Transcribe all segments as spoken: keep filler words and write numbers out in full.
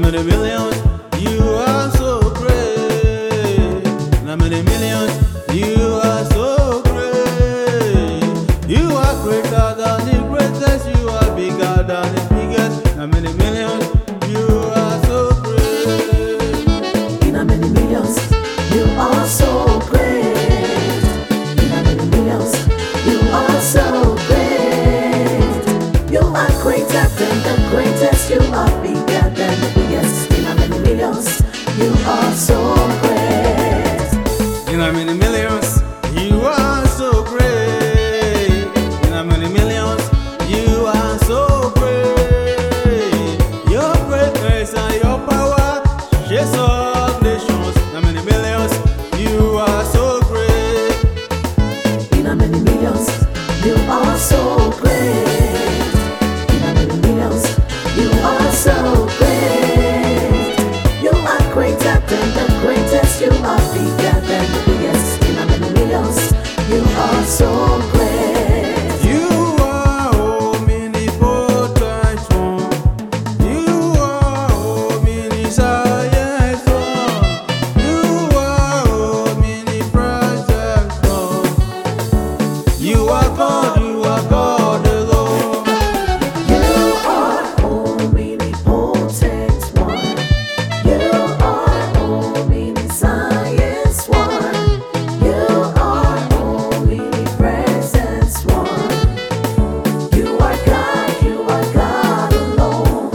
many millions, you are so great. In a many millions, you are so great. You are greater than the greatest, you are bigger than the biggest. In a many millions, you are so great. In a many millions, you are so great. In a many millions, you are so great. You are greater than the greatest, you are bigger than the biggest. In a many millions, you are so great. In a many millions, you are so great. In a many millions, you are so great. Your greatness and your power shakes all nations. In a many millions, you are so great. In a many millions, you are so great. In a many millions, you are so great. You are greater than the greatest, you are bigger than the biggest. In a many millions, you are so great. You are omnipotent one. You are omniscient one. You are omnipresent one. You are God, you are God alone. You are omnipotent one. You are omniscience one. You are omnipresence one. You are God, you are God alone.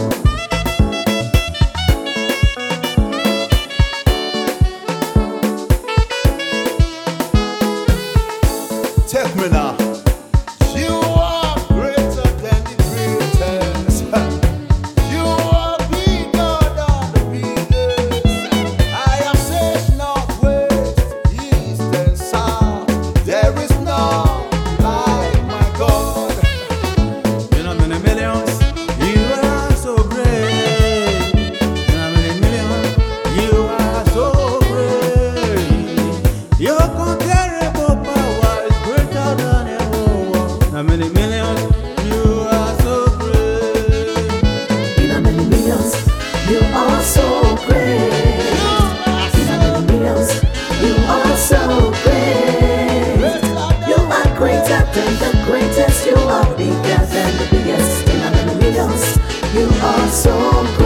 Take me now. You are greater than the greatest. You are bigger than the biggest. I am safe north, west, east and south. There is none like my God. In a many millions, you are so great. In a many millions, you are so great. Your comparable power is greater than ever. In a many millions, you are so great. In a many millions, you are so great. In a many millions, you are so great. You are greater than the greatest, you are bigger than the biggest. In a many millions, you are so great.